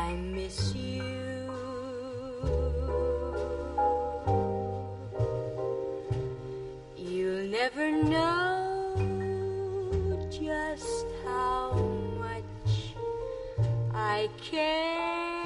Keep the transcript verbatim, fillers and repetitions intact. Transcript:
I miss you. You'll never know just how much I care.